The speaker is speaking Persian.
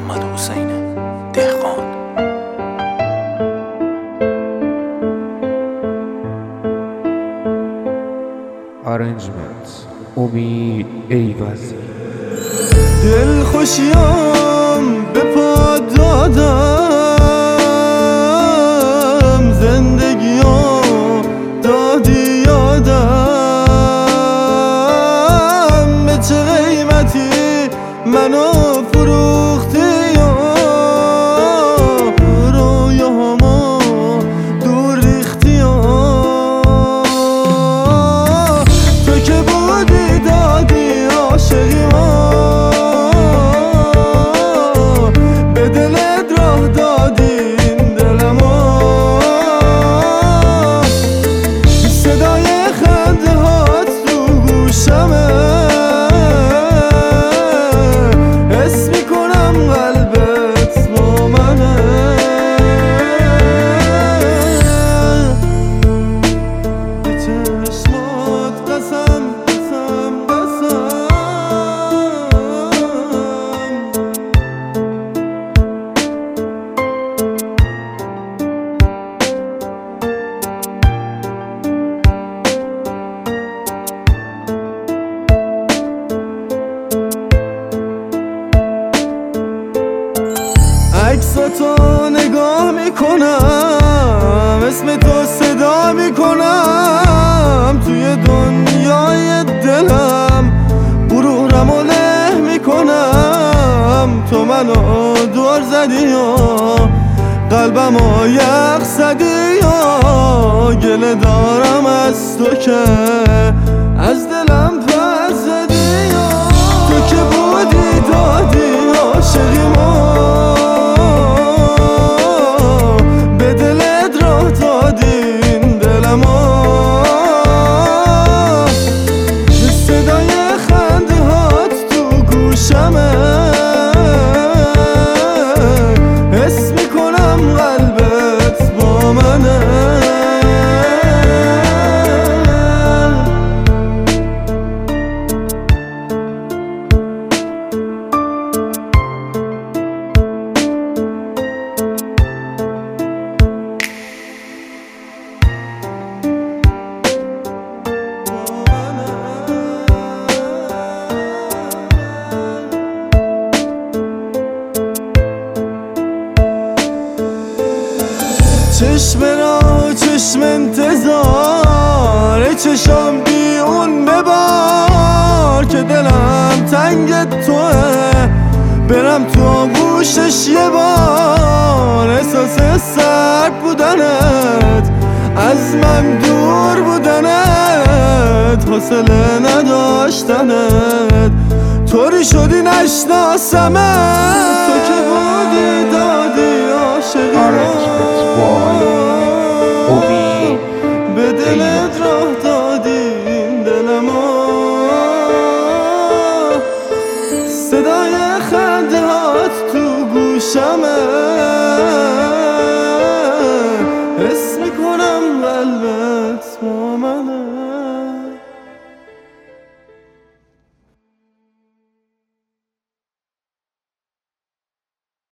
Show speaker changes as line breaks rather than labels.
محمد حسین دهقان.
Arrangement امید ایوزی.
دل خوشیم به پا دادم، زندگیو دادی یادم، به چه قیمتی منو فروختی و رویاهامو دور ریختی و تو که بودی دادی عاشقیمو، به دلت راه دادی این دلمو، صدای خنده هات تو گوشمه، حس میکنم قلبت با منه، به چشمات قسم قسم قسم. عکساتو نگاه میکنم، اسم تو صدا میکنم، توی دنیای دلم غرورمو له میکنم، تو منو دور زدی و قلبمو یخ زدی و گله دارم از تو که از دلم پر زدی و تو که بودی دادی عاشقیمو، حس میکنم قلبت با منه. چشم را چشم انتظار، چشم بی اون ببار که دلم تنگ توه، برم تو آغوشش یه بار، احساس سرد بودنت از من دور بودنت، حوصله نداشتنت طوری شدی نشناسمت، تو که بودی دادی عاشقیمو، به دلت راه دادی این دلمو، صدای خنده هات تو گوشمه،